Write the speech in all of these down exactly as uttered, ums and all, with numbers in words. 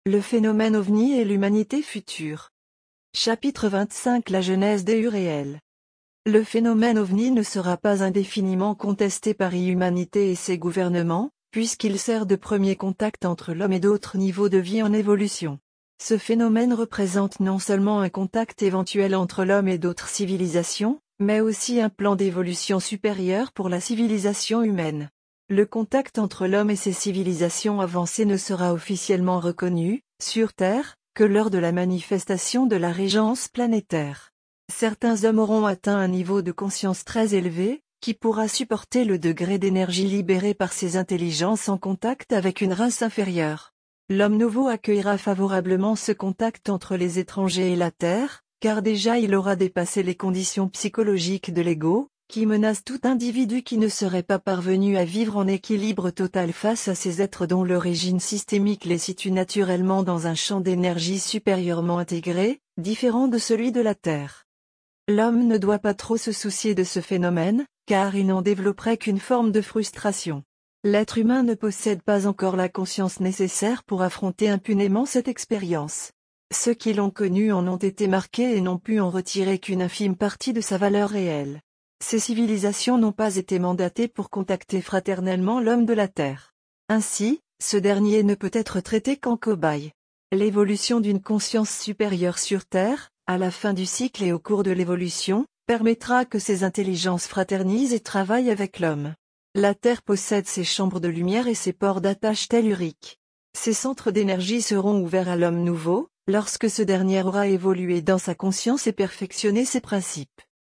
Le phénomène ovni et l'humanité future. Chapitre vingt-cinq La genèse des Uréels. Le phénomène ovni ne sera pas indéfiniment contesté par l'humanité et ses gouvernements, puisqu'il sert de premier contact entre l'homme et d'autres niveaux de vie en évolution. Ce phénomène représente non seulement un contact éventuel entre l'homme et d'autres civilisations, mais aussi un plan d'évolution supérieur pour la civilisation humaine. Le contact entre l'homme et ces civilisations avancées ne sera officiellement reconnu, sur Terre, que lors de la manifestation de la régence planétaire. Certains hommes auront atteint un niveau de conscience très élevé, qui pourra supporter le degré d'énergie libéré par ces intelligences en contact avec une race inférieure. L'homme nouveau accueillera favorablement ce contact entre les étrangers et la Terre, car déjà il aura dépassé les conditions psychologiques de l'ego, qui menace tout individu qui ne serait pas parvenu à vivre en équilibre total face à ces êtres dont l'origine systémique les situe naturellement dans un champ d'énergie supérieurement intégré, différent de celui de la Terre. L'homme ne doit pas trop se soucier de ce phénomène, car il n'en développerait qu'une forme de frustration. L'être humain ne possède pas encore la conscience nécessaire pour affronter impunément cette expérience. Ceux qui l'ont connue en ont été marqués et n'ont pu en retirer qu'une infime partie de sa valeur réelle. Ces civilisations n'ont pas été mandatées pour contacter fraternellement l'homme de la Terre. Ainsi, ce dernier ne peut être traité qu'en cobaye. L'évolution d'une conscience supérieure sur Terre, à la fin du cycle et au cours de l'évolution, permettra que ces intelligences fraternisent et travaillent avec l'homme. La Terre possède ses chambres de lumière et ses ports d'attache telluriques. Ces centres d'énergie seront ouverts à l'homme nouveau, lorsque ce dernier aura évolué dans sa conscience et perfectionné ses principes.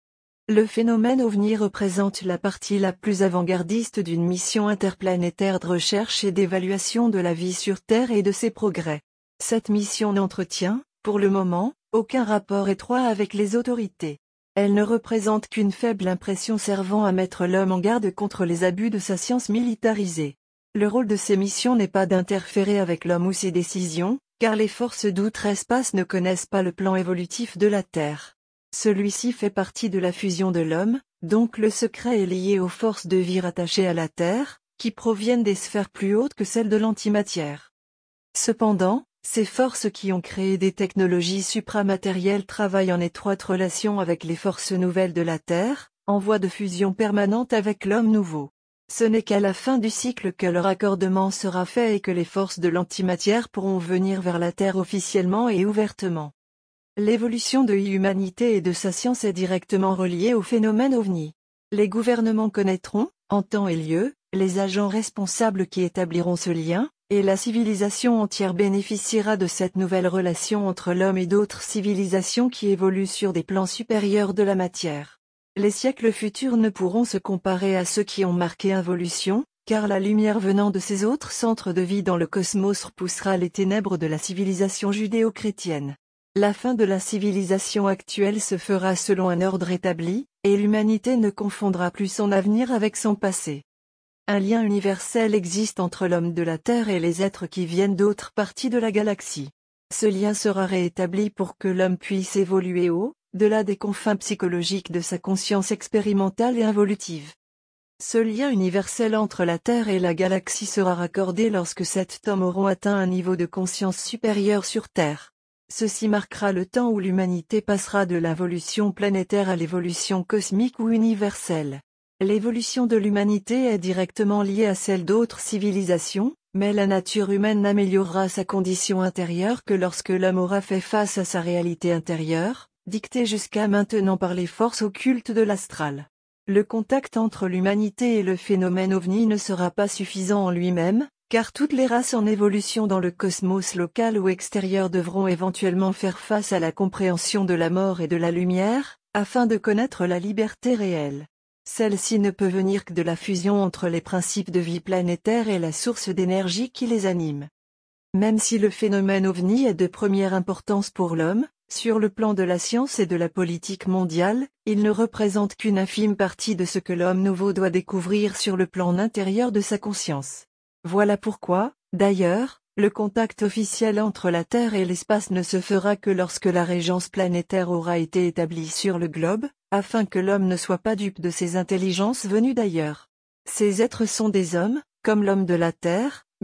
Le phénomène ovni représente la partie la plus avant-gardiste d'une mission interplanétaire de recherche et d'évaluation de la vie sur Terre et de ses progrès. Cette mission n'entretient, pour le moment, aucun rapport étroit avec les autorités. Elle ne représente qu'une faible impression servant à mettre l'homme en garde contre les abus de sa science militarisée. Le rôle de ces missions n'est pas d'interférer avec l'homme ou ses décisions, car les forces d'outre-espace ne connaissent pas le plan évolutif de la Terre. Celui-ci fait partie de la fusion de l'homme, donc le secret est lié aux forces de vie rattachées à la Terre, qui proviennent des sphères plus hautes que celles de l'antimatière. Cependant, ces forces qui ont créé des technologies supramatérielles travaillent en étroite relation avec les forces nouvelles de la Terre, en voie de fusion permanente avec l'homme nouveau. Ce n'est qu'à la fin du cycle que leur accordement sera fait et que les forces de l'antimatière pourront venir vers la Terre officiellement et ouvertement. L'évolution de l'humanité et de sa science est directement reliée au phénomène ovni. Les gouvernements connaîtront, en temps et lieu, les agents responsables qui établiront ce lien, et la civilisation entière bénéficiera de cette nouvelle relation entre l'homme et d'autres civilisations qui évoluent sur des plans supérieurs de la matière. Les siècles futurs ne pourront se comparer à ceux qui ont marqué l'évolution, car la lumière venant de ces autres centres de vie dans le cosmos repoussera les ténèbres de la civilisation judéo-chrétienne. La fin de la civilisation actuelle se fera selon un ordre établi, et l'humanité ne confondra plus son avenir avec son passé. Un lien universel existe entre l'homme de la Terre et les êtres qui viennent d'autres parties de la galaxie. Ce lien sera réétabli pour que l'homme puisse évoluer au-delà des confins psychologiques de sa conscience expérimentale et involutive. Ce lien universel entre la Terre et la galaxie sera raccordé lorsque sept hommes auront atteint un niveau de conscience supérieur sur Terre. Ceci marquera le temps où l'humanité passera de l'évolution planétaire à l'évolution cosmique ou universelle. L'évolution de l'humanité est directement liée à celle d'autres civilisations, mais la nature humaine n'améliorera sa condition intérieure que lorsque l'homme aura fait face à sa réalité intérieure, dictée jusqu'à maintenant par les forces occultes de l'astral. Le contact entre l'humanité et le phénomène ovni ne sera pas suffisant en lui-même, car toutes les races en évolution dans le cosmos local ou extérieur devront éventuellement faire face à la compréhension de la mort et de la lumière, afin de connaître la liberté réelle. Celle-ci ne peut venir que de la fusion entre les principes de vie planétaire et la source d'énergie qui les anime. Même si le phénomène ovni est de première importance pour l'homme, sur le plan de la science et de la politique mondiale, il ne représente qu'une infime partie de ce que l'homme nouveau doit découvrir sur le plan intérieur de sa conscience. Voilà pourquoi, d'ailleurs, le contact officiel entre la Terre et l'espace ne se fera que lorsque la régence planétaire aura été établie sur le globe, afin que l'homme ne soit pas dupe de ces intelligences venues d'ailleurs. Ces êtres sont des hommes, comme l'homme de la Terre,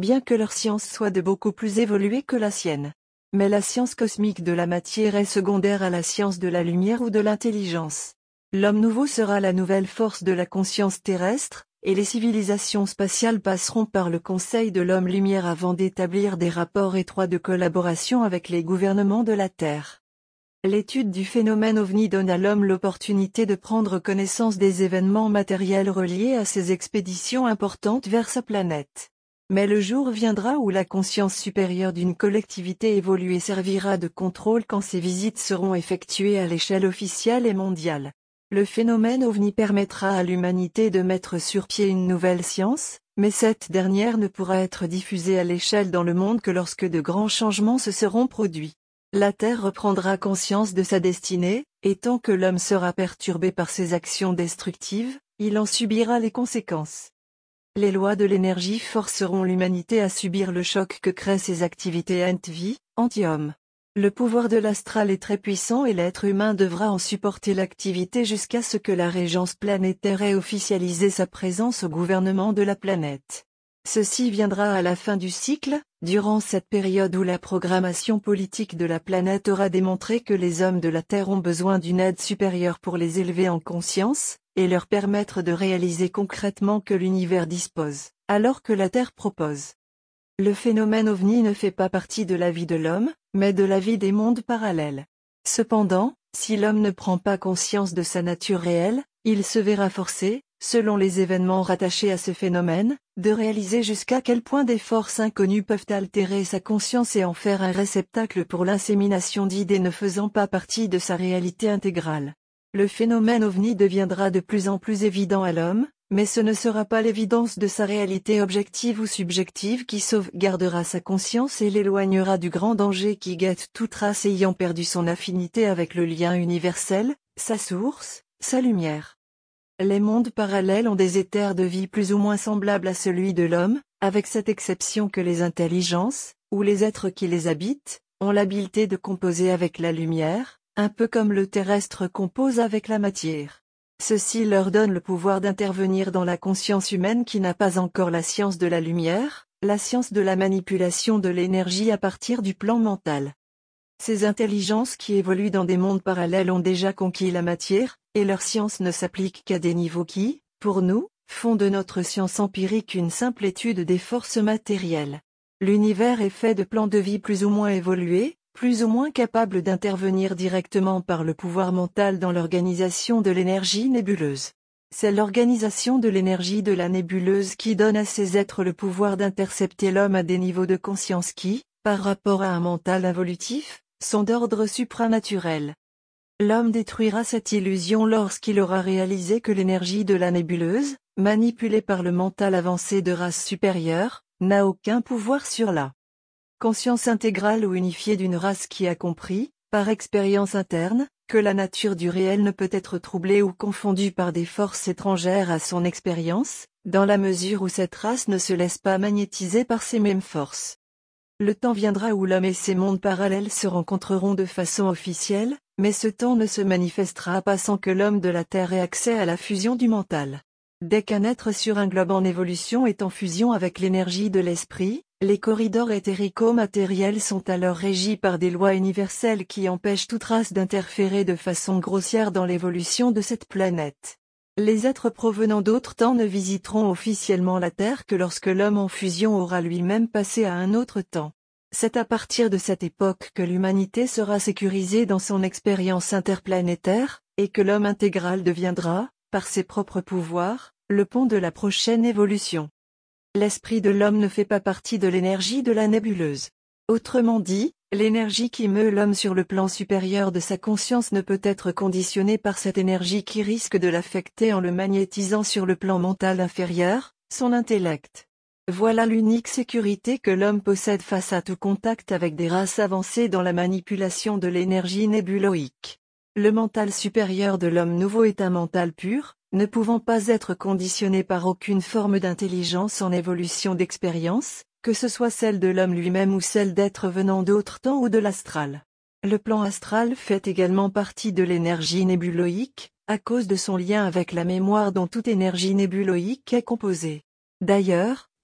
bien que leur science soit de beaucoup plus évoluée que la sienne. Mais la science cosmique de la matière est secondaire à la science de la lumière ou de l'intelligence. L'homme nouveau sera la nouvelle force de la conscience terrestre, et les civilisations spatiales passeront par le Conseil de l'Homme-Lumière avant d'établir des rapports étroits de collaboration avec les gouvernements de la Terre. L'étude du phénomène OVNI donne à l'homme l'opportunité de prendre connaissance des événements matériels reliés à ces expéditions importantes vers sa planète. Mais le jour viendra où la conscience supérieure d'une collectivité évoluée servira de contrôle quand ces visites seront effectuées à l'échelle officielle et mondiale. Le phénomène OVNI permettra à l'humanité de mettre sur pied une nouvelle science, mais cette dernière ne pourra être diffusée à l'échelle dans le monde que lorsque de grands changements se seront produits. La Terre reprendra conscience de sa destinée, et tant que l'homme sera perturbé par ses actions destructives, il en subira les conséquences. Les lois de l'énergie forceront l'humanité à subir le choc que créent ces activités anti-vie, anti-homme. Le pouvoir de l'astral est très puissant et l'être humain devra en supporter l'activité jusqu'à ce que la régence planétaire ait officialisé sa présence au gouvernement de la planète. Ceci viendra à la fin du cycle, durant cette période où la programmation politique de la planète aura démontré que les hommes de la Terre ont besoin d'une aide supérieure pour les élever en conscience, et leur permettre de réaliser concrètement que l'univers dispose, alors que la Terre propose. Le phénomène OVNI ne fait pas partie de la vie de l'homme, mais de la vie des mondes parallèles. Cependant, si l'homme ne prend pas conscience de sa nature réelle, il se verra forcé, selon les événements rattachés à ce phénomène, de réaliser jusqu'à quel point des forces inconnues peuvent altérer sa conscience et en faire un réceptacle pour l'insémination d'idées ne faisant pas partie de sa réalité intégrale. Le phénomène OVNI deviendra de plus en plus évident à l'homme, mais ce ne sera pas l'évidence de sa réalité objective ou subjective qui sauvegardera sa conscience et l'éloignera du grand danger qui guette toute race ayant perdu son affinité avec le lien universel, sa source, sa lumière. Les mondes parallèles ont des éthers de vie plus ou moins semblables à celui de l'homme, avec cette exception que les intelligences, ou les êtres qui les habitent, ont l'habileté de composer avec la lumière, un peu comme le terrestre compose avec la matière. Ceci leur donne le pouvoir d'intervenir dans la conscience humaine qui n'a pas encore la science de la lumière, la science de la manipulation de l'énergie à partir du plan mental. Ces intelligences qui évoluent dans des mondes parallèles ont déjà conquis la matière, et leur science ne s'applique qu'à des niveaux qui, pour nous, font de notre science empirique une simple étude des forces matérielles. L'univers est fait de plans de vie plus ou moins évolués, plus ou moins capables d'intervenir directement par le pouvoir mental dans l'organisation de l'énergie nébuleuse. C'est l'organisation de l'énergie de la nébuleuse qui donne à ces êtres le pouvoir d'intercepter l'homme à des niveaux de conscience qui, par rapport à un mental involutif, sont d'ordre supranaturel. L'homme détruira cette illusion lorsqu'il aura réalisé que l'énergie de la nébuleuse, manipulée par le mental avancé de race supérieure, n'a aucun pouvoir sur la conscience intégrale ou unifiée d'une race qui a compris, par expérience interne, que la nature du réel ne peut être troublée ou confondue par des forces étrangères à son expérience, dans la mesure où cette race ne se laisse pas magnétiser par ces mêmes forces. Le temps viendra où l'homme et ses mondes parallèles se rencontreront de façon officielle, mais ce temps ne se manifestera pas sans que l'homme de la Terre ait accès à la fusion du mental. Dès qu'un être sur un globe en évolution est en fusion avec l'énergie de l'esprit, les corridors éthérico-matériels sont alors régis par des lois universelles qui empêchent toute race d'interférer de façon grossière dans l'évolution de cette planète. Les êtres provenant d'autres temps ne visiteront officiellement la Terre que lorsque l'homme en fusion aura lui-même passé à un autre temps. C'est à partir de cette époque que l'humanité sera sécurisée dans son expérience interplanétaire, et que l'homme intégral deviendra, par ses propres pouvoirs, le pont de la prochaine évolution. L'esprit de l'homme ne fait pas partie de l'énergie de la nébuleuse. Autrement dit, l'énergie qui meut l'homme sur le plan supérieur de sa conscience ne peut être conditionnée par cette énergie qui risque de l'affecter en le magnétisant sur le plan mental inférieur, son intellect. Voilà l'unique sécurité que l'homme possède face à tout contact avec des races avancées dans la manipulation de l'énergie nébuloïque. Le mental supérieur de l'homme nouveau est un mental pur, ne pouvant pas être conditionné par aucune forme d'intelligence en évolution d'expérience, que ce soit celle de l'homme lui-même ou celle d'êtres venant d'autres temps ou de l'astral. Le plan astral fait également partie de l'énergie nébuloïque, à cause de son lien avec la mémoire dont toute énergie nébuloïque est composée. D'ailleurs,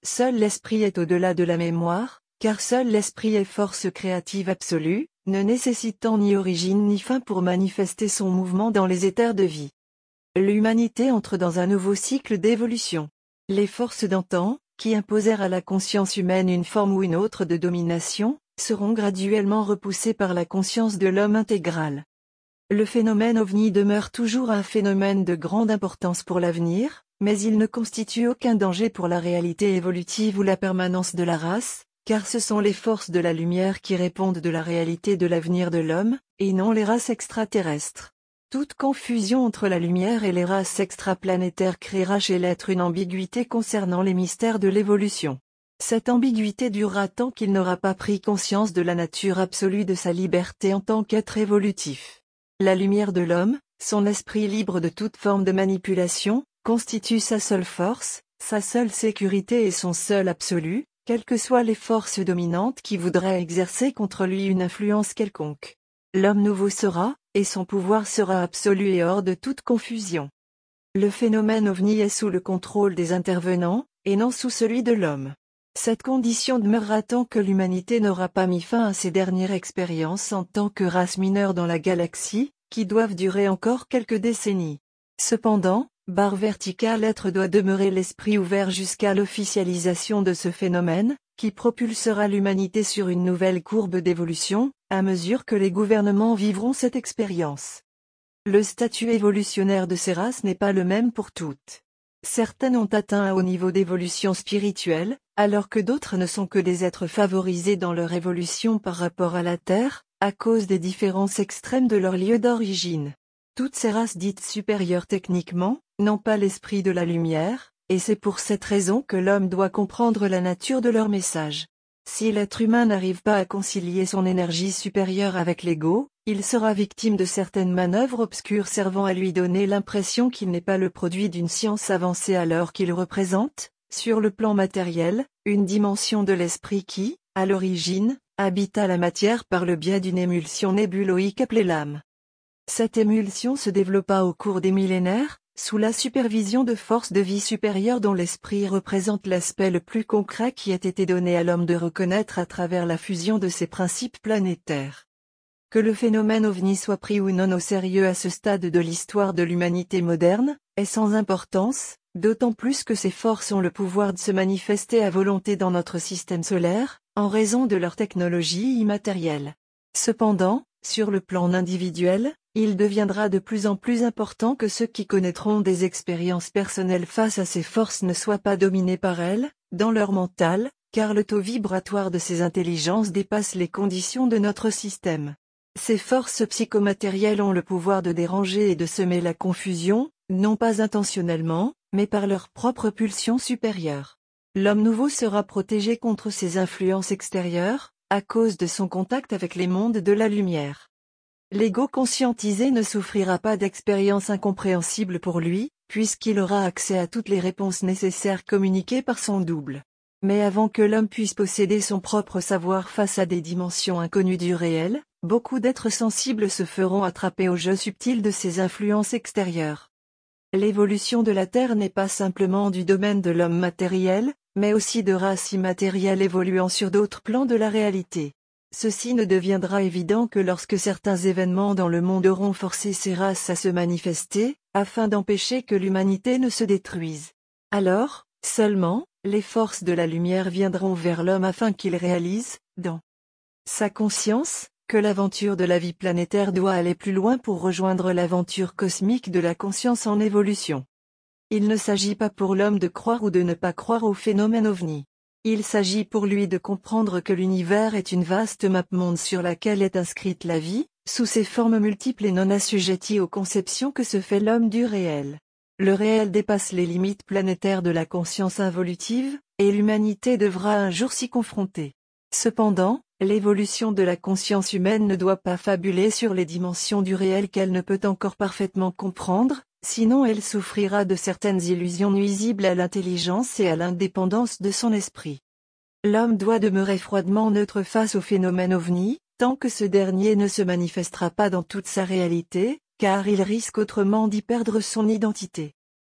Seul l'esprit est au-delà de la mémoire, car seul l'esprit est force créative absolue, ne nécessitant ni origine ni fin pour manifester son mouvement dans les éthers de vie. L'humanité entre dans un nouveau cycle d'évolution. Les forces d'antan, qui imposèrent à la conscience humaine une forme ou une autre de domination, seront graduellement repoussées par la conscience de l'homme intégral. Le phénomène ovni demeure toujours un phénomène de grande importance pour l'avenir, mais il ne constitue aucun danger pour la réalité évolutive ou la permanence de la race, car ce sont les forces de la lumière qui répondent de la réalité de l'avenir de l'homme, et non les races extraterrestres. Toute confusion entre la lumière et les races extraplanétaires créera chez l'être une ambiguïté concernant les mystères de l'évolution. Cette ambiguïté durera tant qu'il n'aura pas pris conscience de la nature absolue de sa liberté en tant qu'être évolutif. La lumière de l'homme, son esprit libre de toute forme de manipulation, constitue sa seule force, sa seule sécurité et son seul absolu, quelles que soient les forces dominantes qui voudraient exercer contre lui une influence quelconque. L'homme nouveau sera, et son pouvoir sera absolu et hors de toute confusion. Le phénomène ovni est sous le contrôle des intervenants, et non sous celui de l'homme. Cette condition demeurera tant que l'humanité n'aura pas mis fin à ses dernières expériences en tant que race mineure dans la galaxie, qui doivent durer encore quelques décennies. Cependant, barre verticale être doit demeurer l'esprit ouvert jusqu'à l'officialisation de ce phénomène, qui propulsera l'humanité sur une nouvelle courbe d'évolution, à mesure que les gouvernements vivront cette expérience. Le statut évolutionnaire de ces races n'est pas le même pour toutes. Certaines ont atteint un haut niveau d'évolution spirituelle, alors que d'autres ne sont que des êtres favorisés dans leur évolution par rapport à la Terre, à cause des différences extrêmes de leur lieu d'origine. Toutes ces races dites supérieures techniquement, n'ont pas l'esprit de la lumière, et c'est pour cette raison que l'homme doit comprendre la nature de leur message. Si l'être humain n'arrive pas à concilier son énergie supérieure avec l'ego, il sera victime de certaines manœuvres obscures servant à lui donner l'impression qu'il n'est pas le produit d'une science avancée alors qu'il représente, sur le plan matériel, une dimension de l'esprit qui, à l'origine, habita la matière par le biais d'une émulsion nébuloïque appelée l'âme. Cette émulsion se développa au cours des millénaires, sous la supervision de forces de vie supérieures dont l'esprit représente l'aspect le plus concret qui ait été donné à l'homme de reconnaître à travers la fusion de ses principes planétaires. Que le phénomène ovni soit pris ou non au sérieux à ce stade de l'histoire de l'humanité moderne, est sans importance, d'autant plus que ces forces ont le pouvoir de se manifester à volonté dans notre système solaire, en raison de leur technologie immatérielle. Cependant, sur le plan individuel, il deviendra de plus en plus important que ceux qui connaîtront des expériences personnelles face à ces forces ne soient pas dominés par elles, dans leur mental, car le taux vibratoire de ces intelligences dépasse les conditions de notre système. Ces forces psychomatérielles ont le pouvoir de déranger et de semer la confusion, non pas intentionnellement, mais par leur propre pulsion supérieure. L'homme nouveau sera protégé contre ces influences extérieures, à cause de son contact avec les mondes de la lumière. L'ego conscientisé ne souffrira pas d'expériences incompréhensibles pour lui, puisqu'il aura accès à toutes les réponses nécessaires communiquées par son double. Mais avant que l'homme puisse posséder son propre savoir face à des dimensions inconnues du réel, beaucoup d'êtres sensibles se feront attraper au jeu subtil de ces influences extérieures. L'évolution de la Terre n'est pas simplement du domaine de l'homme matériel, mais aussi de races immatérielles évoluant sur d'autres plans de la réalité. Ceci ne deviendra évident que lorsque certains événements dans le monde auront forcé ces races à se manifester, afin d'empêcher que l'humanité ne se détruise. Alors, seulement, les forces de la lumière viendront vers l'homme afin qu'il réalise, dans sa conscience, que l'aventure de la vie planétaire doit aller plus loin pour rejoindre l'aventure cosmique de la conscience en évolution. Il ne s'agit pas pour l'homme de croire ou de ne pas croire au phénomène ovni. Il s'agit pour lui de comprendre que l'univers est une vaste map-monde sur laquelle est inscrite la vie, sous ses formes multiples et non assujetties aux conceptions que se fait l'homme du réel. Le réel dépasse les limites planétaires de la conscience involutive, et l'humanité devra un jour s'y confronter. Cependant, l'évolution de la conscience humaine ne doit pas fabuler sur les dimensions du réel qu'elle ne peut encore parfaitement comprendre, sinon elle souffrira de certaines illusions nuisibles à l'intelligence et à l'indépendance de son esprit. L'homme doit demeurer froidement neutre face au phénomène ovni, tant que ce dernier ne se manifestera pas dans toute sa réalité, car il risque autrement d'y perdre son identité.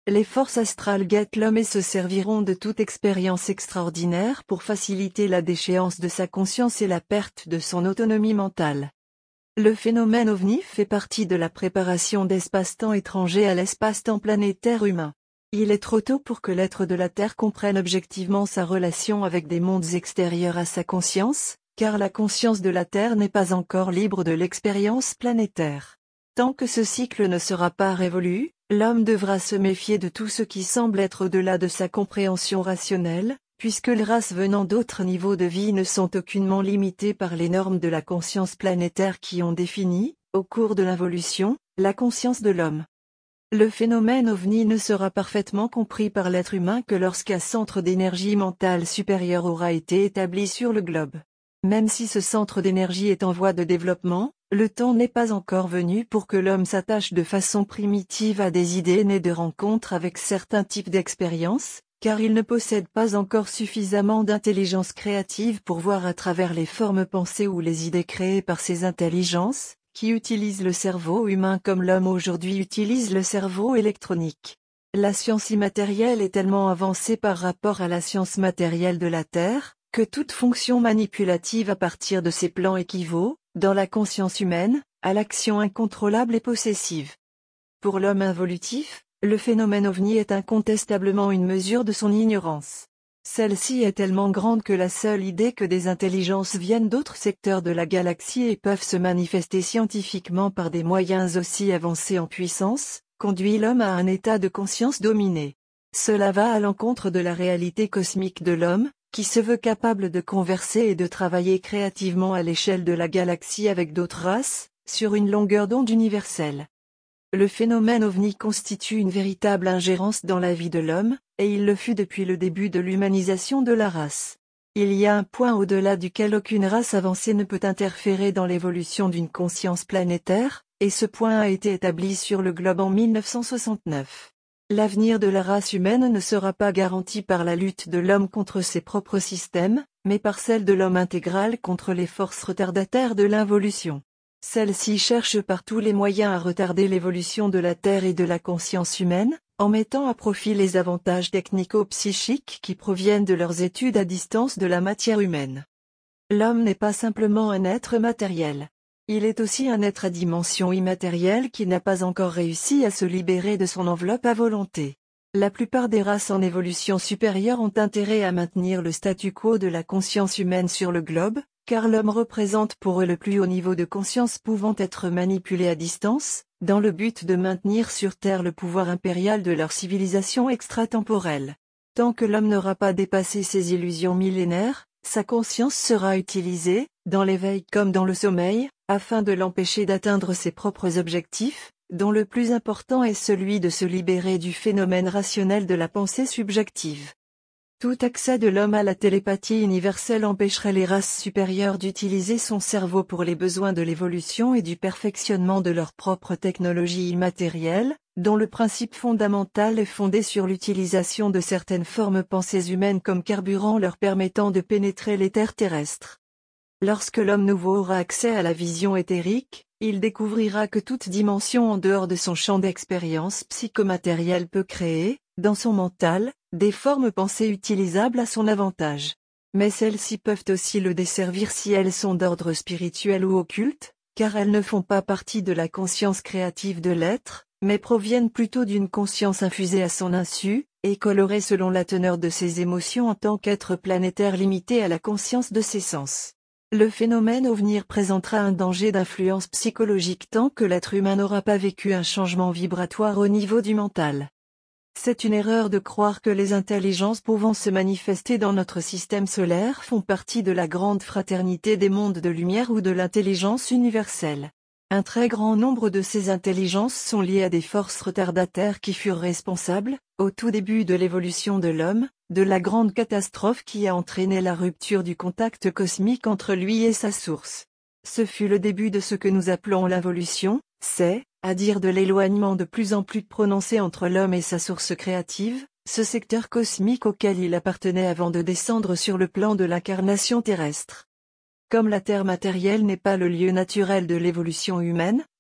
Les forces astrales guettent l'homme et se serviront de toute expérience extraordinaire pour faciliter la déchéance de sa conscience et la perte de son autonomie mentale. Le phénomène ovni fait partie de la préparation d'espace-temps étrangers à l'espace-temps planétaire humain. Il est trop tôt pour que l'être de la Terre comprenne objectivement sa relation avec des mondes extérieurs à sa conscience, car la conscience de la Terre n'est pas encore libre de l'expérience planétaire. Tant que ce cycle ne sera pas révolu, l'homme devra se méfier de tout ce qui semble être au-delà de sa compréhension rationnelle, puisque les races venant d'autres niveaux de vie ne sont aucunement limitées par les normes de la conscience planétaire qui ont défini, au cours de l'évolution, la conscience de l'homme. Le phénomène ovni ne sera parfaitement compris par l'être humain que lorsqu'un centre d'énergie mentale supérieur aura été établi sur le globe. Même si ce centre d'énergie est en voie de développement, le temps n'est pas encore venu pour que l'homme s'attache de façon primitive à des idées nées de rencontres avec certains types d'expériences, car il ne possède pas encore suffisamment d'intelligence créative pour voir à travers les formes pensées ou les idées créées par ces intelligences, qui utilisent le cerveau humain comme l'homme aujourd'hui utilise le cerveau électronique. La science immatérielle est tellement avancée par rapport à la science matérielle de la Terre, que toute fonction manipulative à partir de ces plans équivaut, dans la conscience humaine, à l'action incontrôlable et possessive. Pour l'homme involutif, le phénomène ovni est incontestablement une mesure de son ignorance. Celle-ci est tellement grande que la seule idée que des intelligences viennent d'autres secteurs de la galaxie et peuvent se manifester scientifiquement par des moyens aussi avancés en puissance, conduit l'homme à un état de conscience dominé. Cela va à l'encontre de la réalité cosmique de l'homme, qui se veut capable de converser et de travailler créativement à l'échelle de la galaxie avec d'autres races, sur une longueur d'onde universelle. Le phénomène ovni constitue une véritable ingérence dans la vie de l'homme, et il le fut depuis le début de l'humanisation de la race. Il y a un point au-delà duquel aucune race avancée ne peut interférer dans l'évolution d'une conscience planétaire, et ce point a été établi sur le globe en mille neuf cent soixante-neuf. L'avenir de la race humaine ne sera pas garanti par la lutte de l'homme contre ses propres systèmes, mais par celle de l'homme intégral contre les forces retardataires de l'involution. Celles-ci cherchent par tous les moyens à retarder l'évolution de la Terre et de la conscience humaine, en mettant à profit les avantages technico-psychiques qui proviennent de leurs études à distance de la matière humaine. L'homme n'est pas simplement un être matériel. Il est aussi un être à dimension immatérielle qui n'a pas encore réussi à se libérer de son enveloppe à volonté. La plupart des races en évolution supérieure ont intérêt à maintenir le statu quo de la conscience humaine sur le globe, car l'homme représente pour eux le plus haut niveau de conscience pouvant être manipulé à distance, dans le but de maintenir sur Terre le pouvoir impérial de leur civilisation extratemporelle. Tant que l'homme n'aura pas dépassé ses illusions millénaires, sa conscience sera utilisée, dans l'éveil comme dans le sommeil, afin de l'empêcher d'atteindre ses propres objectifs, dont le plus important est celui de se libérer du phénomène rationnel de la pensée subjective. Tout accès de l'homme à la télépathie universelle empêcherait les races supérieures d'utiliser son cerveau pour les besoins de l'évolution et du perfectionnement de leur propre technologie immatérielle, dont le principe fondamental est fondé sur l'utilisation de certaines formes pensées humaines comme carburant leur permettant de pénétrer les terres terrestres. Lorsque l'homme nouveau aura accès à la vision éthérique, il découvrira que toute dimension en dehors de son champ d'expérience psychomatérielle peut créer, dans son mental, des formes pensées utilisables à son avantage. Mais celles-ci peuvent aussi le desservir si elles sont d'ordre spirituel ou occulte, car elles ne font pas partie de la conscience créative de l'être, mais proviennent plutôt d'une conscience infusée à son insu, et colorée selon la teneur de ses émotions en tant qu'être planétaire limité à la conscience de ses sens. Le phénomène ovni présentera un danger d'influence psychologique tant que l'être humain n'aura pas vécu un changement vibratoire au niveau du mental. C'est une erreur de croire que les intelligences pouvant se manifester dans notre système solaire font partie de la grande fraternité des mondes de lumière ou de l'intelligence universelle. Un très grand nombre de ces intelligences sont liées à des forces retardataires qui furent responsables, au tout début de l'évolution de l'homme, de la grande catastrophe qui a entraîné la rupture du contact cosmique entre lui et sa source. Ce fut le début de ce que nous appelons l'involution, c'est, à dire de l'éloignement de plus en plus prononcé entre l'homme et sa source créative, ce secteur cosmique auquel il appartenait avant de descendre sur le plan de l'incarnation terrestre. Comme la Terre matérielle n'est pas le lieu naturel de l'évolution humaine,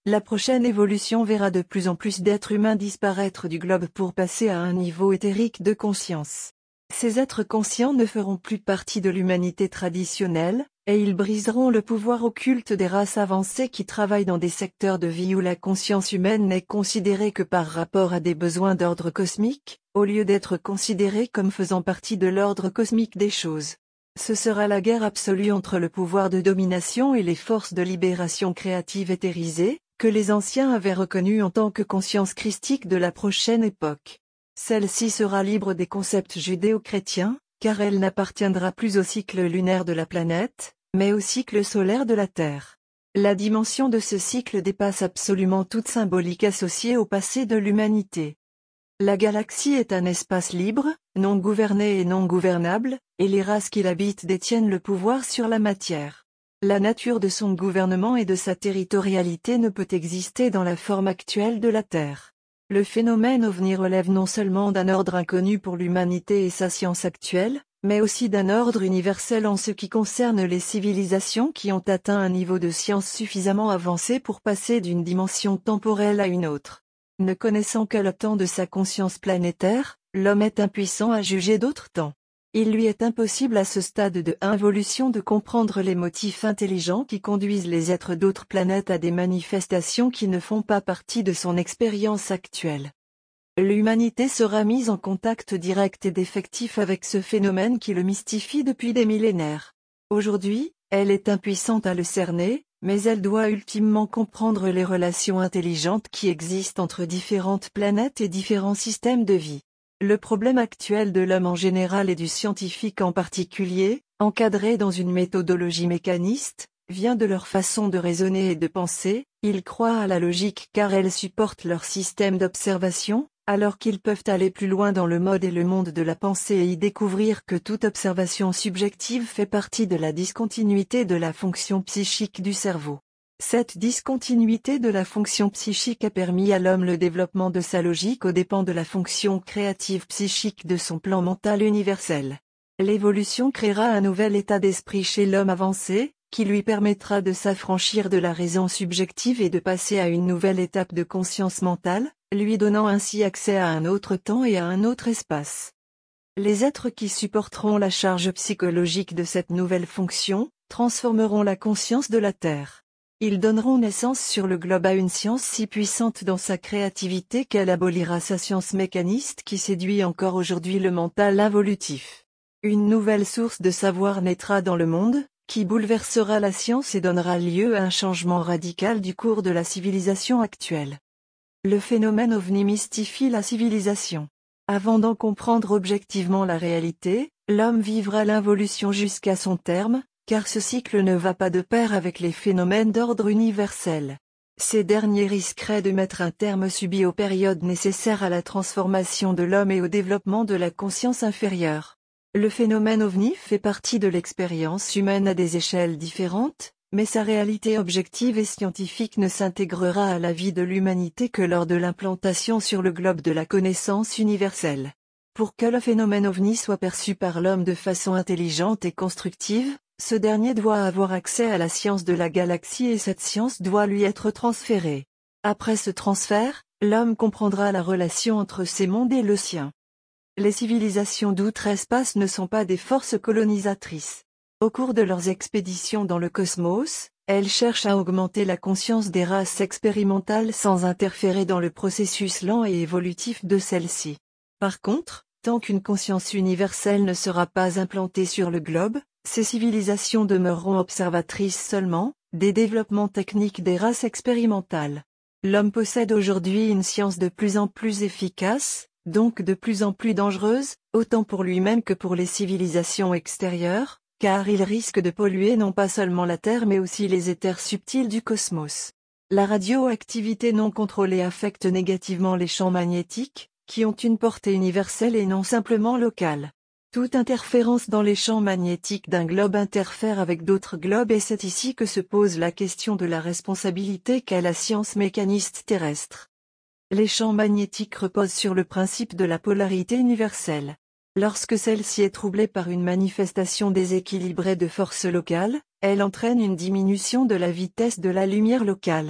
La prochaine évolution verra de plus en plus d'êtres humains disparaître du globe pour passer à un niveau éthérique de conscience. Ces êtres conscients ne feront plus partie de l'humanité traditionnelle, et ils briseront le pouvoir occulte des races avancées qui travaillent dans des secteurs de vie où la conscience humaine n'est considérée que par rapport à des besoins d'ordre cosmique, au lieu d'être considérée comme faisant partie de l'ordre cosmique des choses. Ce sera la guerre absolue entre le pouvoir de domination et les forces de libération créative éthérisées, que les anciens avaient reconnues en tant que conscience christique de la prochaine époque. Celle-ci sera libre des concepts judéo-chrétiens, car elle n'appartiendra plus au cycle lunaire de la planète, mais au cycle solaire de la Terre. La dimension de ce cycle dépasse absolument toute symbolique associée au passé de l'humanité. La galaxie est un espace libre, non gouverné et non gouvernable, et les races qui l'habitent détiennent le pouvoir sur la matière. La nature de son gouvernement et de sa territorialité ne peut exister dans la forme actuelle de la Terre. Le phénomène ovni relève non seulement d'un ordre inconnu pour l'humanité et sa science actuelle, mais aussi d'un ordre universel en ce qui concerne les civilisations qui ont atteint un niveau de science suffisamment avancé pour passer d'une dimension temporelle à une autre. Ne connaissant que le temps de sa conscience planétaire, l'homme est impuissant à juger d'autres temps. Il lui est impossible à ce stade de involution de comprendre les motifs intelligents qui conduisent les êtres d'autres planètes à des manifestations qui ne font pas partie de son expérience actuelle. L'humanité sera mise en contact direct et défectif avec ce phénomène qui le mystifie depuis des millénaires. Aujourd'hui, elle est impuissante à le cerner, mais elle doit ultimement comprendre les relations intelligentes qui existent entre différentes planètes et différents systèmes de vie. Le problème actuel de l'homme en général et du scientifique en particulier, encadré dans une méthodologie mécaniste, vient de leur façon de raisonner et de penser. Ils croient à la logique car elle supporte leur système d'observation, alors qu'ils peuvent aller plus loin dans le mode et le monde de la pensée et y découvrir que toute observation subjective fait partie de la discontinuité de la fonction psychique du cerveau. Cette discontinuité de la fonction psychique a permis à l'homme le développement de sa logique aux dépens de la fonction créative psychique de son plan mental universel. L'évolution créera un nouvel état d'esprit chez l'homme avancé, qui lui permettra de s'affranchir de la raison subjective et de passer à une nouvelle étape de conscience mentale, lui donnant ainsi accès à un autre temps et à un autre espace. Les êtres qui supporteront la charge psychologique de cette nouvelle fonction, transformeront la conscience de la Terre. Ils donneront naissance sur le globe à une science si puissante dans sa créativité qu'elle abolira sa science mécaniste qui séduit encore aujourd'hui le mental involutif. Une nouvelle source de savoir naîtra dans le monde, qui bouleversera la science et donnera lieu à un changement radical du cours de la civilisation actuelle. Le phénomène ovni mystifie la civilisation. Avant d'en comprendre objectivement la réalité, l'homme vivra l'involution jusqu'à son terme, car ce cycle ne va pas de pair avec les phénomènes d'ordre universel. Ces derniers risqueraient de mettre un terme subit aux périodes nécessaires à la transformation de l'homme et au développement de la conscience inférieure. Le phénomène ovni fait partie de l'expérience humaine à des échelles différentes, mais sa réalité objective et scientifique ne s'intégrera à la vie de l'humanité que lors de l'implantation sur le globe de la connaissance universelle. Pour que le phénomène ovni soit perçu par l'homme de façon intelligente et constructive, ce dernier doit avoir accès à la science de la galaxie et cette science doit lui être transférée. Après ce transfert, l'homme comprendra la relation entre ces mondes et le sien. Les civilisations d'outre-espace ne sont pas des forces colonisatrices. Au cours de leurs expéditions dans le cosmos, elles cherchent à augmenter la conscience des races expérimentales sans interférer dans le processus lent et évolutif de celles-ci. Par contre, tant qu'une conscience universelle ne sera pas implantée sur le globe, ces civilisations demeureront observatrices seulement, des développements techniques des races expérimentales. L'homme possède aujourd'hui une science de plus en plus efficace, donc de plus en plus dangereuse, autant pour lui-même que pour les civilisations extérieures, car il risque de polluer non pas seulement la Terre mais aussi les éthers subtils du cosmos. La radioactivité non contrôlée affecte négativement les champs magnétiques, qui ont une portée universelle et non simplement locale. Toute interférence dans les champs magnétiques d'un globe interfère avec d'autres globes et c'est ici que se pose la question de la responsabilité qu'a la science mécaniste terrestre. Les champs magnétiques reposent sur le principe de la polarité universelle. Lorsque celle-ci est troublée par une manifestation déséquilibrée de force locale, elle entraîne une diminution de la vitesse de la lumière locale.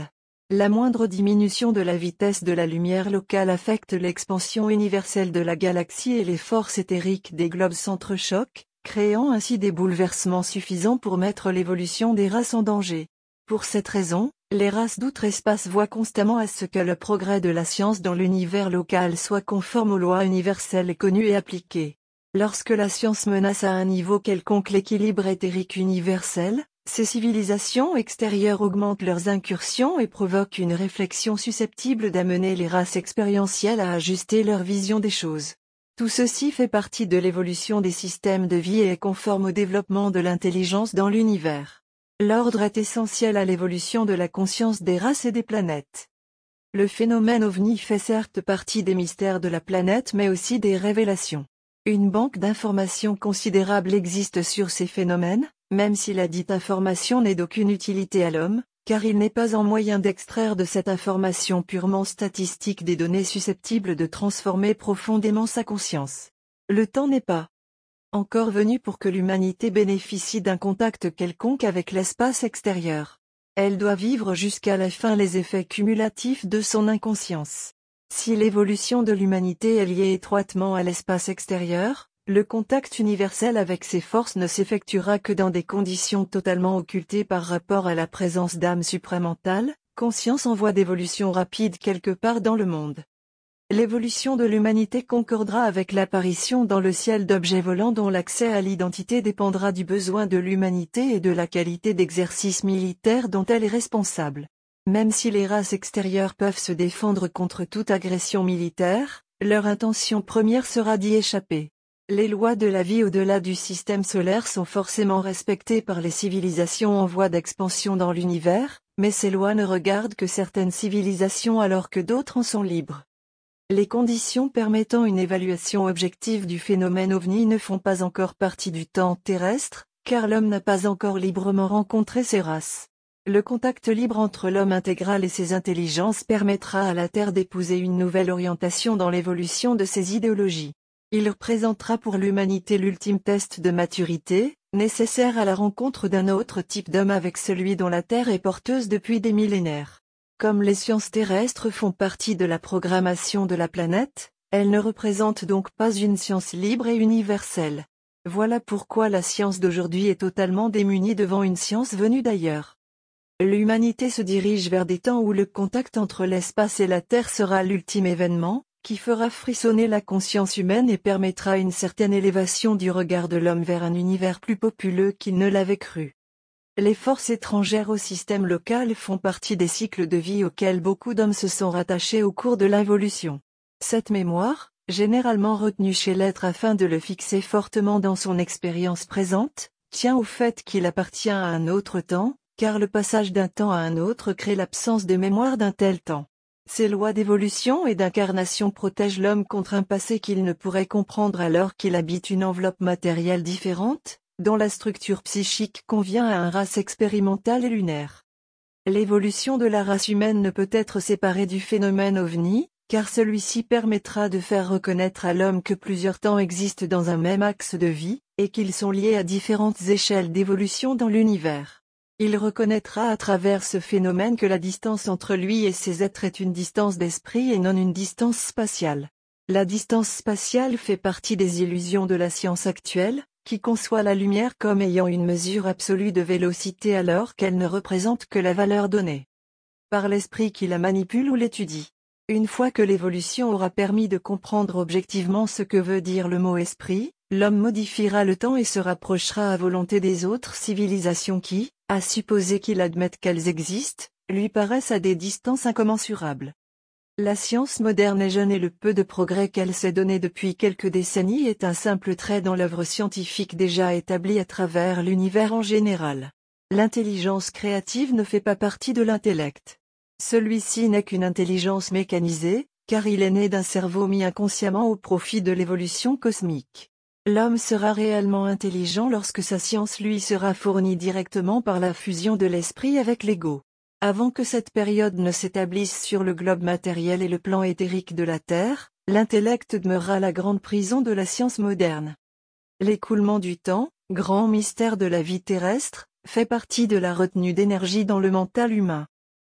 La moindre diminution de la vitesse de la lumière locale affecte l'expansion universelle de la galaxie et les forces éthériques des globes s'entrechoquent, créant ainsi des bouleversements suffisants pour mettre l'évolution des races en danger. Pour cette raison, les races d'outre-espace voient constamment à ce que le progrès de la science dans l'univers local soit conforme aux lois universelles connues et appliquées. Lorsque la science menace à un niveau quelconque l'équilibre éthérique universel, ces civilisations extérieures augmentent leurs incursions et provoquent une réflexion susceptible d'amener les races expérientielles à ajuster leur vision des choses. Tout ceci fait partie de l'évolution des systèmes de vie et est conforme au développement de l'intelligence dans l'univers. L'ordre est essentiel à l'évolution de la conscience des races et des planètes. Le phénomène ovni fait certes partie des mystères de la planète mais aussi des révélations. Une banque d'informations considérable existe sur ces phénomènes, même si la dite information n'est d'aucune utilité à l'homme, car il n'est pas en moyen d'extraire de cette information purement statistique des données susceptibles de transformer profondément sa conscience. Le temps n'est pas encore venu pour que l'humanité bénéficie d'un contact quelconque avec l'espace extérieur. Elle doit vivre jusqu'à la fin les effets cumulatifs de son inconscience. Si l'évolution de l'humanité est liée étroitement à l'espace extérieur, le contact universel avec ces forces ne s'effectuera que dans des conditions totalement occultées par rapport à la présence d'âmes supramentales, conscience en voie d'évolution rapide quelque part dans le monde. L'évolution de l'humanité concordera avec l'apparition dans le ciel d'objets volants dont l'accès à l'identité dépendra du besoin de l'humanité et de la qualité d'exercice militaire dont elle est responsable. Même si les races extérieures peuvent se défendre contre toute agression militaire, leur intention première sera d'y échapper. Les lois de la vie au-delà du système solaire sont forcément respectées par les civilisations en voie d'expansion dans l'univers, mais ces lois ne regardent que certaines civilisations alors que d'autres en sont libres. Les conditions permettant une évaluation objective du phénomène ovni ne font pas encore partie du temps terrestre, car l'homme n'a pas encore librement rencontré ces races. Le contact libre entre l'homme intégral et ses intelligences permettra à la Terre d'épouser une nouvelle orientation dans l'évolution de ses idéologies. Il représentera pour l'humanité l'ultime test de maturité, nécessaire à la rencontre d'un autre type d'homme avec celui dont la Terre est porteuse depuis des millénaires. Comme les sciences terrestres font partie de la programmation de la planète, elles ne représentent donc pas une science libre et universelle. Voilà pourquoi la science d'aujourd'hui est totalement démunie devant une science venue d'ailleurs. L'humanité se dirige vers des temps où le contact entre l'espace et la Terre sera l'ultime événement, qui fera frissonner la conscience humaine et permettra une certaine élévation du regard de l'homme vers un univers plus populeux qu'il ne l'avait cru. Les forces étrangères au système local font partie des cycles de vie auxquels beaucoup d'hommes se sont rattachés au cours de l'évolution. Cette mémoire, généralement retenue chez l'être afin de le fixer fortement dans son expérience présente, tient au fait qu'il appartient à un autre temps, car le passage d'un temps à un autre crée l'absence de mémoire d'un tel temps. Ces lois d'évolution et d'incarnation protègent l'homme contre un passé qu'il ne pourrait comprendre alors qu'il habite une enveloppe matérielle différente, dont la structure psychique convient à un race expérimentale et lunaire. L'évolution de la race humaine ne peut être séparée du phénomène ovni, car celui-ci permettra de faire reconnaître à l'homme que plusieurs temps existent dans un même axe de vie, et qu'ils sont liés à différentes échelles d'évolution dans l'univers. Il reconnaîtra à travers ce phénomène que la distance entre lui et ses êtres est une distance d'esprit et non une distance spatiale. La distance spatiale fait partie des illusions de la science actuelle, qui conçoit la lumière comme ayant une mesure absolue de vélocité alors qu'elle ne représente que la valeur donnée par l'esprit qui la manipule ou l'étudie. Une fois que l'évolution aura permis de comprendre objectivement ce que veut dire le mot esprit, l'homme modifiera le temps et se rapprochera à volonté des autres civilisations qui, à supposer qu'il admette qu'elles existent, lui paraissent à des distances incommensurables. La science moderne est jeune et le peu de progrès qu'elle s'est donné depuis quelques décennies est un simple trait dans l'œuvre scientifique déjà établie à travers l'univers en général. L'intelligence créative ne fait pas partie de l'intellect. Celui-ci n'est qu'une intelligence mécanisée, car il est né d'un cerveau mis inconsciemment au profit de l'évolution cosmique. L'homme sera réellement intelligent lorsque sa science lui sera fournie directement par la fusion de l'esprit avec l'ego. Avant que cette période ne s'établisse sur le globe matériel et le plan éthérique de la Terre, l'intellect demeurera la grande prison de la science moderne. L'écoulement du temps, grand mystère de la vie terrestre, fait partie de la retenue d'énergie dans le mental humain.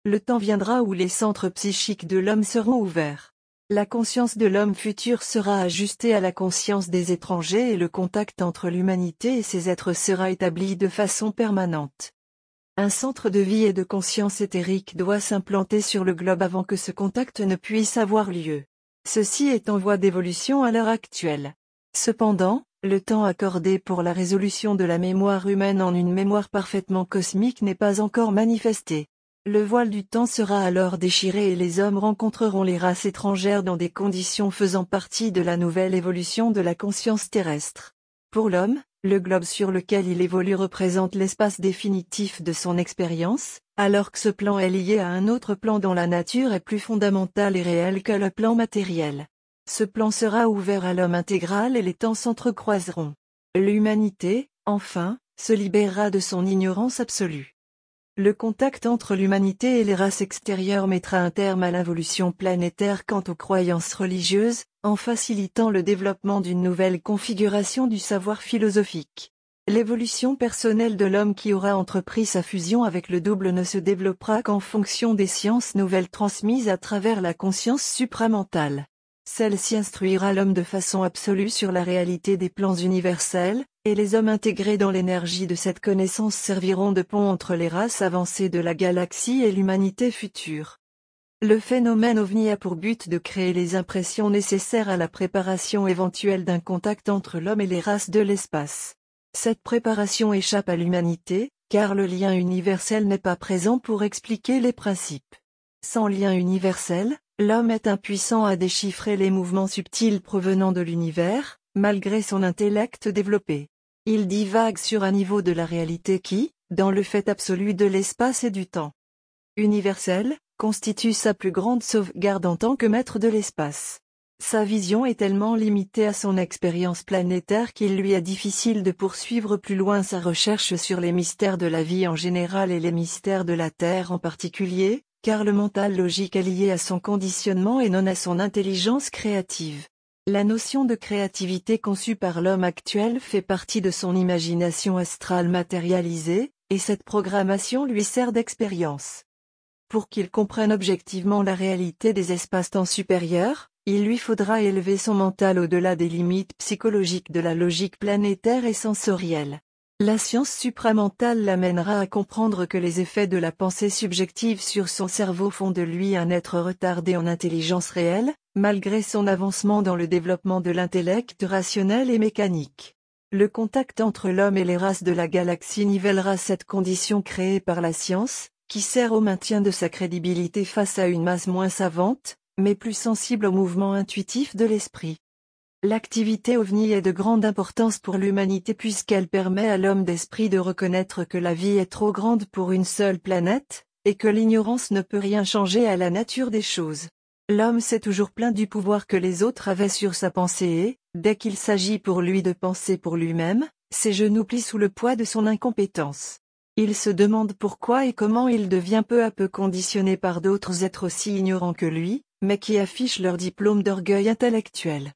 Le temps viendra où les centres psychiques de l'homme seront ouverts. La conscience de l'homme futur sera ajustée à la conscience des étrangers et le contact entre l'humanité et ses êtres sera établi de façon permanente. Un centre de vie et de conscience éthérique doit s'implanter sur le globe avant que ce contact ne puisse avoir lieu. Ceci est en voie d'évolution à l'heure actuelle. Cependant, le temps accordé pour la résolution de la mémoire humaine en une mémoire parfaitement cosmique n'est pas encore manifesté. Le voile du temps sera alors déchiré et les hommes rencontreront les races étrangères dans des conditions faisant partie de la nouvelle évolution de la conscience terrestre. Pour l'homme, le globe sur lequel il évolue représente l'espace définitif de son expérience, alors que ce plan est lié à un autre plan dont la nature est plus fondamentale et réelle que le plan matériel. Ce plan sera ouvert à l'homme intégral et les temps s'entrecroiseront. L'humanité, enfin, se libérera de son ignorance absolue. Le contact entre l'humanité et les races extérieures mettra un terme à l'involution planétaire quant aux croyances religieuses, en facilitant le développement d'une nouvelle configuration du savoir philosophique. L'évolution personnelle de l'homme qui aura entrepris sa fusion avec le double ne se développera qu'en fonction des sciences nouvelles transmises à travers la conscience supramentale. Celle-ci instruira l'homme de façon absolue sur la réalité des plans universels, et les hommes intégrés dans l'énergie de cette connaissance serviront de pont entre les races avancées de la galaxie et l'humanité future. Le phénomène OVNI a pour but de créer les impressions nécessaires à la préparation éventuelle d'un contact entre l'homme et les races de l'espace. Cette préparation échappe à l'humanité, car le lien universel n'est pas présent pour expliquer les principes. Sans lien universel, l'homme est impuissant à déchiffrer les mouvements subtils provenant de l'univers, malgré son intellect développé. Il divague sur un niveau de la réalité qui, dans le fait absolu de l'espace et du temps universel, constitue sa plus grande sauvegarde en tant que maître de l'espace. Sa vision est tellement limitée à son expérience planétaire qu'il lui est difficile de poursuivre plus loin sa recherche sur les mystères de la vie en général et les mystères de la Terre en particulier, car le mental logique est lié à son conditionnement et non à son intelligence créative. La notion de créativité conçue par l'homme actuel fait partie de son imagination astrale matérialisée, et cette programmation lui sert d'expérience. Pour qu'il comprenne objectivement la réalité des espaces-temps supérieurs, il lui faudra élever son mental au-delà des limites psychologiques de la logique planétaire et sensorielle. La science supramentale l'amènera à comprendre que les effets de la pensée subjective sur son cerveau font de lui un être retardé en intelligence réelle, malgré son avancement dans le développement de l'intellect rationnel et mécanique. Le contact entre l'homme et les races de la galaxie nivellera cette condition créée par la science, qui sert au maintien de sa crédibilité face à une masse moins savante, mais plus sensible au mouvement intuitif de l'esprit. L'activité OVNI est de grande importance pour l'humanité puisqu'elle permet à l'homme d'esprit de reconnaître que la vie est trop grande pour une seule planète, et que l'ignorance ne peut rien changer à la nature des choses. L'homme s'est toujours plaint du pouvoir que les autres avaient sur sa pensée et, dès qu'il s'agit pour lui de penser pour lui-même, ses genoux plient sous le poids de son incompétence. Il se demande pourquoi et comment il devient peu à peu conditionné par d'autres êtres aussi ignorants que lui, mais qui affichent leur diplôme d'orgueil intellectuel.